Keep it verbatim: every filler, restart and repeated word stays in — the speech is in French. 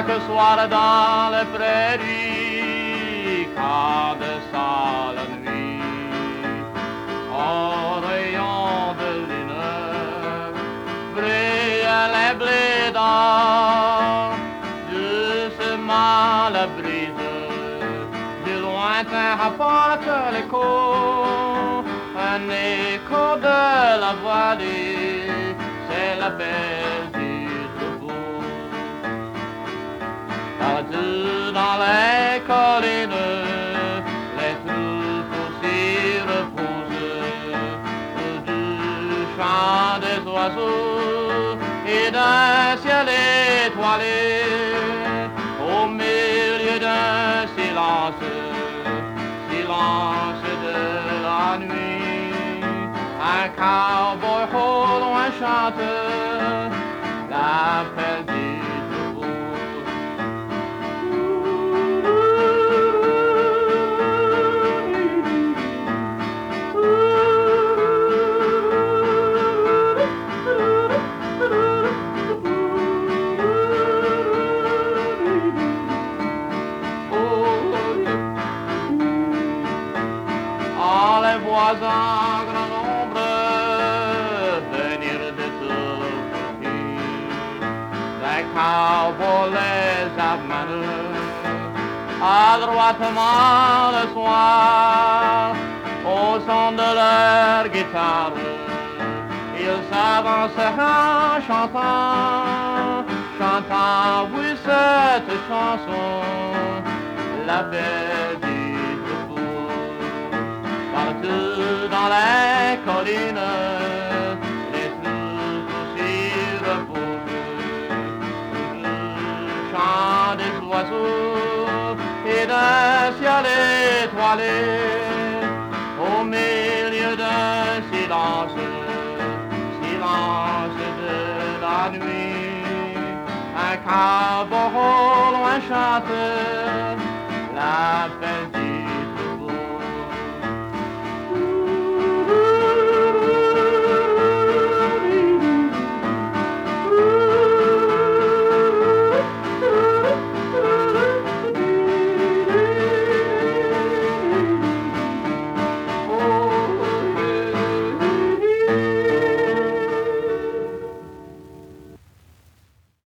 chaque soir dans les prairies, quand descend la nuit, en rayon de lune, brillent les blés d'or, doucement la brise, du lointain rapporte l'écho, un écho de la vallée, c'est la belle du troupeau. Partout dans les collines, les troupeaux s'y reposent, du chant des oiseaux et d'un ciel étoilé, au milieu d'un silence, silence de la nuit, un cowboy au loin chante l'appel du troupeau. Les voisins grand nombre venir de tout pays, les cowboys les amènent adroitement le soir, au son de leur guitare, ils s'avancent en chantant, chantant oui cette chanson, la belle du troupeau. Partout dans les collines, les troupeaux s'y reposent, le chant des oiseaux et d'un ciel étoilé, au milieu d'un silence, silence de la nuit, un cowboy au loin chante l'appel du